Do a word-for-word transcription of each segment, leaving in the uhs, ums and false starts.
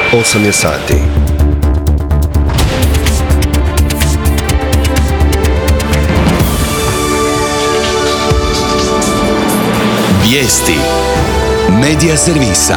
osam je sati. Vijesti Medija servisa.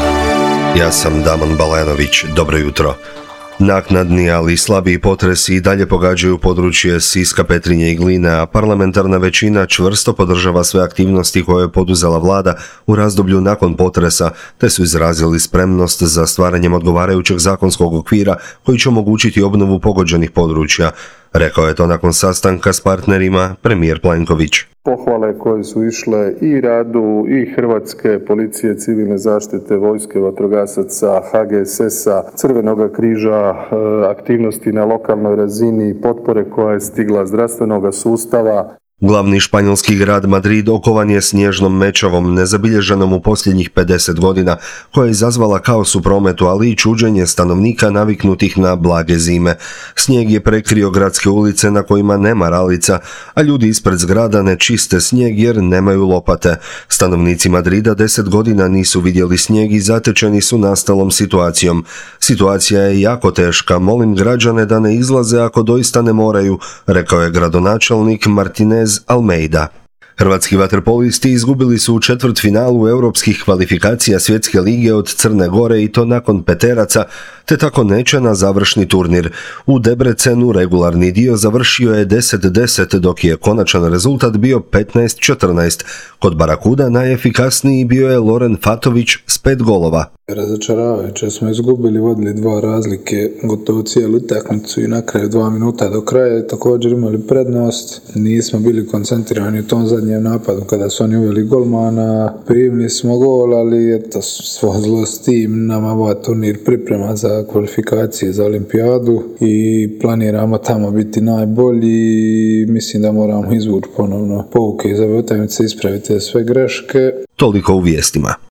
Ja sam Damon Balenović. Dobro jutro. Naknadni, ali slabiji potresi i dalje pogađaju područje Siska, Petrinje i Gline, a parlamentarna većina čvrsto podržava sve aktivnosti koje je poduzela vlada u razdoblju nakon potresa, te su izrazili spremnost za stvaranjem odgovarajućeg zakonskog okvira koji će omogućiti obnovu pogođenih područja. Rekao je to nakon sastanka s partnerima premijer Plenković. Pohvale koje su išle i radu i Hrvatske policije, civilne zaštite, vojske, vatrogasaca, ha ge es es-a, Crvenoga križa, aktivnosti na lokalnoj razini, potpore koja je stigla zdravstvenog sustava. Glavni španjolski grad Madrid okovan je snježnom mećavom nezabilježenom u posljednjih pedeset godina, koja je izazvala kaos u prometu, ali i čuđenje stanovnika naviknutih na blage zime. Snijeg je prekrio gradske ulice na kojima nema ralica, a ljudi ispred zgrada ne čiste snijeg jer nemaju lopate. Stanovnici Madrida deset godina nisu vidjeli snijeg i zatečeni su nastalom situacijom. Situacija je jako teška, molim građane da ne izlaze ako doista ne moraju, rekao je gradonačelnik Martinez Almeida. Hrvatski vaterpolisti izgubili su u četvrtfinalu europskih kvalifikacija Svjetske lige od Crne Gore i to nakon peteraca, te tako neće na završni turnir. U Debrecenu regularni dio završio je deset deset, dok je konačan rezultat bio petnaest četrnaest. Kod Barakuda najefikasniji bio je Loren Fatović s pet golova. Razočaravajuće smo izgubili, vodili dva razlike gotovo cijelu utakmicu i na kraju dva minuta do kraja također imali prednost. Nismo bili koncentrirani u tom zadnjem napadu kada su oni uveli golmana. Primili smo gol, ali eto, svo zlo s tim, nama ovaj turnir priprema za kvalifikacije za olimpijadu i planiramo tamo biti najbolji. Mislim da moramo izvući ponovno pouke iz ove utakmice, ispraviti sve greške. Toliko u vijestima.